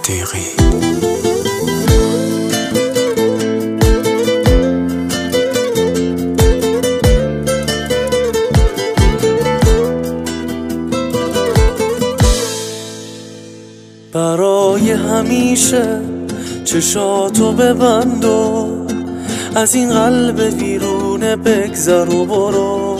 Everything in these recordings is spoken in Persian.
صدیقی. برای همیشه چشاتو ببند و از این قلب ویرونه بگذر و برو.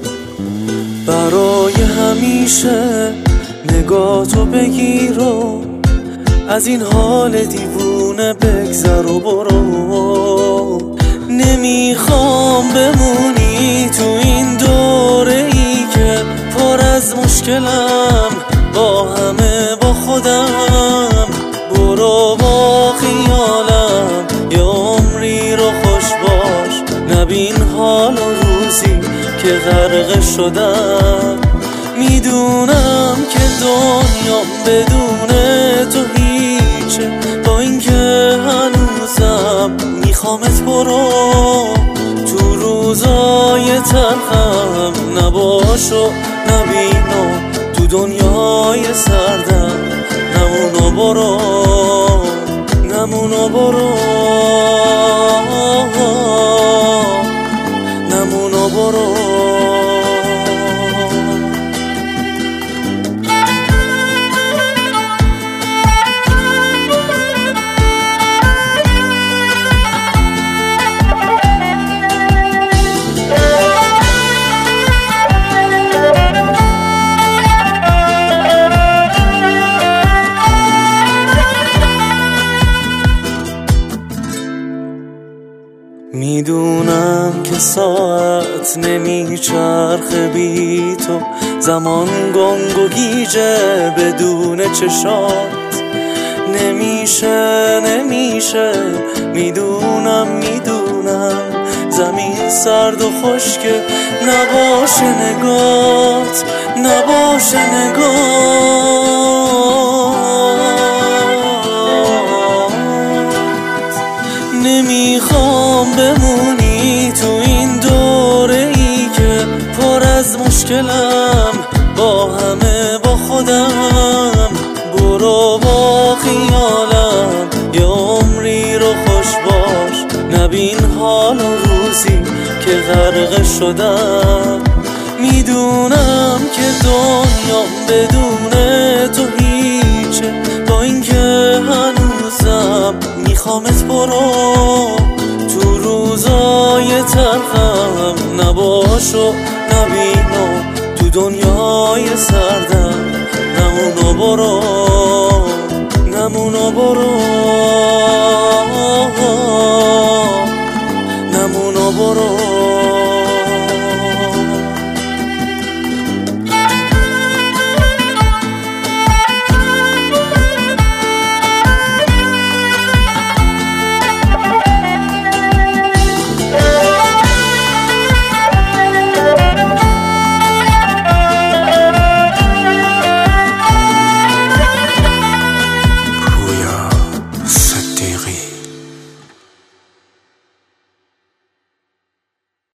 برای همیشه نگاتو بگیر و از این حال دیوونه بگذر و برو. نمیخوام بمونی تو این دوره ای که پر از مشکلم، با همه با خودم. برو با خیالم یه عمری رو خوش باش، نبین حال و روزی که غرق شدم. میدونم که دنیام بدون تو هیچه، با اینکه هنوزم میخوامت. برو تو روزای تلخم نباش و نبینو، تو دنیای سردم نمونو برو، نمونو برو، نمونو برو. میدونم که ساعت نمیچرخه بی تو، زمان گنگ و گیجه بدون چشات. نمیشه میدونم زمین سرد و خشکه، نباشه نگات، نباشه نگات. نمیخوام بمونی تو این دوره ای که پر از مشکلم، با همه با خودم. برو با خیالم یه عمری رو خوش باش، نبین حال و روزی که غرق شدم. میدونم که دنیام بدون تو هیچه، با اینکه هنوزم میخوامت. برو تو روزای تلخم نباش و نبینو، تو دنیای سردم نمونو برو، نمونو برو.